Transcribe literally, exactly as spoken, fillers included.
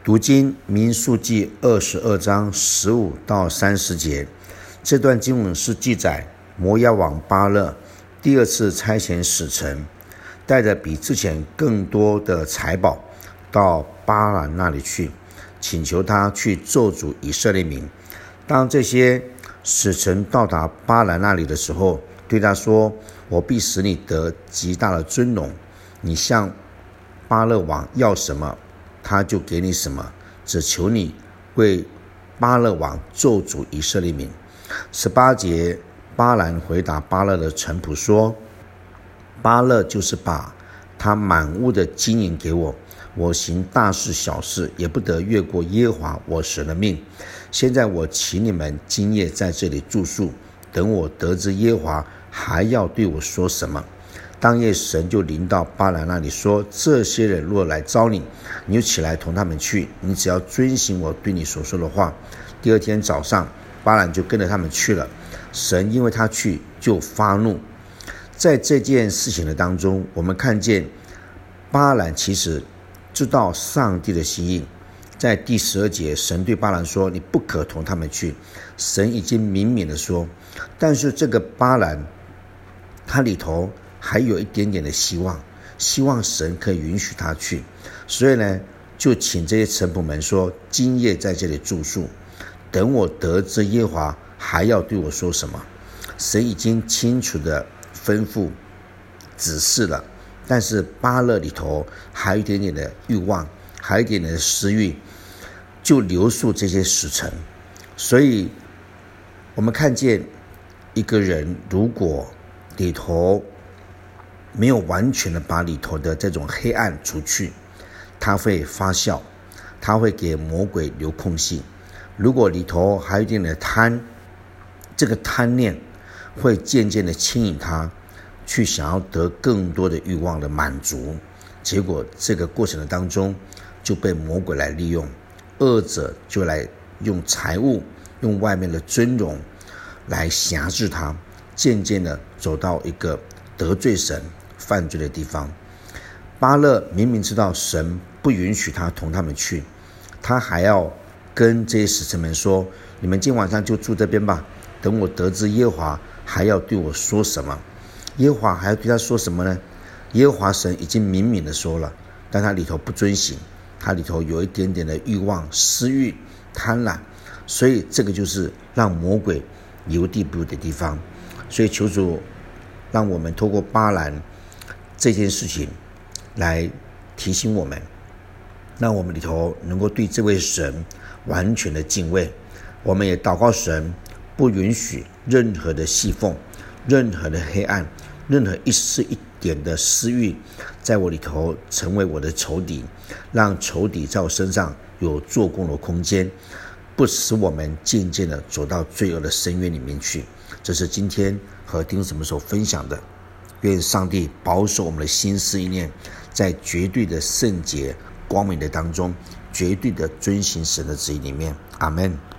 读经民数记二十二章十五到三十节，这段经文是记载摩押王巴勒第二次差遣使臣，带着比之前更多的财宝到巴兰那里去，请求他去咒诅以色列民。当这些使臣到达巴兰那里的时候，对他说：我必使你得极大的尊荣，你向巴勒王要什么，他就给你什么，只求你为巴勒王咒诅以色列民。十八节，巴兰回答巴勒的臣仆说：巴勒就是把他满屋的金银给我，我行大事小事也不得越过耶和华我神的命。现在我请你们今夜在这里住宿，等我得知耶和华还要对我说什么。当夜神就临到巴兰那里说：这些人若来招你，你就起来同他们去，你只要遵行我对你所说的话。第二天早上，巴兰就跟着他们去了。神因为他去就发怒。在这件事情的当中，我们看见巴兰其实知道上帝的心意。在第十二节，神对巴兰说：你不可同他们去。神已经明明的说，但是这个巴兰他里头还有一点点的希望，希望神可以允许他去，所以呢，就请这些臣仆们说：今夜在这里住宿，等我得知耶和华还要对我说什么。神已经清楚的吩咐指示了，但是巴勒里头还有一点点的欲望，还有一点点的私欲，就留宿这些使臣。所以我们看见一个人如果里头没有完全的把里头的这种黑暗除去，他会发酵，他会给魔鬼留空隙。如果里头还有一点的贪，这个贪念会渐渐的牵引他去想要得更多的欲望的满足，结果这个过程的当中就被魔鬼来利用，恶者就来用财物，用外面的尊荣来辖制他，渐渐的走到一个得罪神犯罪的地方。巴勒明明知道神不允许他同他们去，他还要跟这些使臣们说：你们今晚上就住这边吧，等我得知耶和华还要对我说什么。耶和华还要对他说什么呢？耶和华神已经明明的说了，但他里头不遵行，他里头有一点点的欲望、私欲、贪婪，所以这个就是让魔鬼留地步的地方。所以求主让我们透过巴兰这件事情来提醒我们，让我们里头能够对这位神完全的敬畏。我们也祷告神不允许任何的细缝，任何的黑暗，任何一丝一点的私欲在我里头成为我的仇敌，让仇敌在我身上有做工的空间，不使我们渐渐的走到罪恶的深渊里面去。这是今天和弟兄姊妹所分享的。愿上帝保守我们的心思意念，在绝对的圣洁光明的当中，绝对的遵行神的旨意里面。阿们。